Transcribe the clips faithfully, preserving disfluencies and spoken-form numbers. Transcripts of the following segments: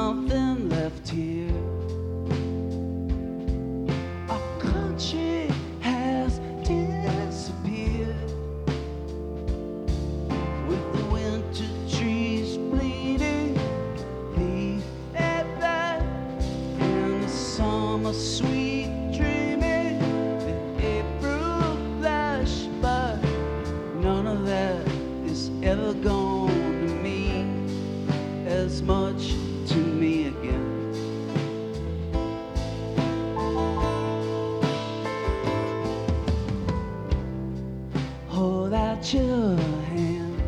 something left here. Our country has disappeared, with the winter trees bleeding, leaf at that, and the summer sweet dreaming, the April blush, but none of that is ever gone to mean as much to me again. Hold out your hand.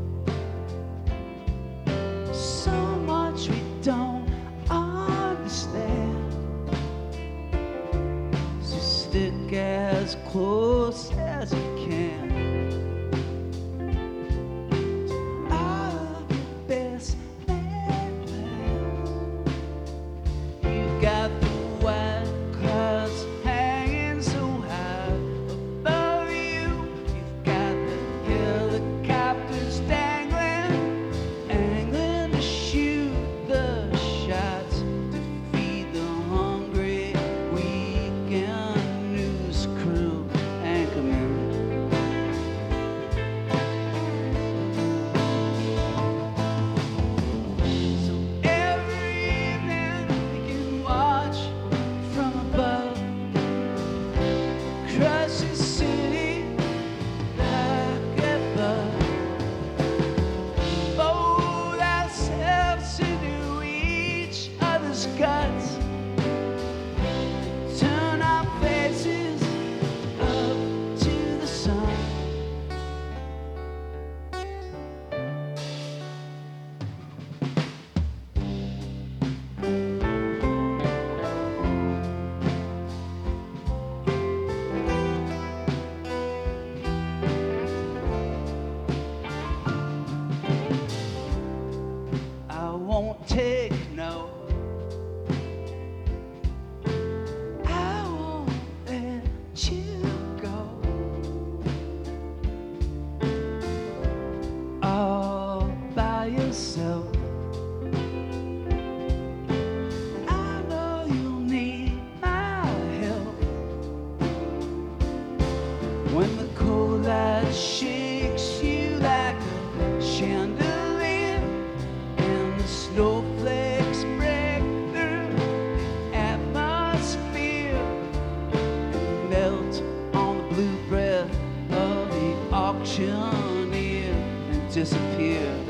So much we don't understand, so stick as close as you can. Our best laid plans. You got the white clouds hanging so high above you. You've got the helicopters dangling, angling to shoot the shots, to feed the hungry weekend news crew anchorman. So every evening we can watch from above, crush the city like a bug, fold ourselves into each other's guts, turn our faces up to the sun. I won't take no. I won't let you go. All by yourself. I know you'll need my help when the cold light shakes you like a chandelier, and the snowflakes break through the atmosphere and melt on the blue breath of the auctioneer and disappear.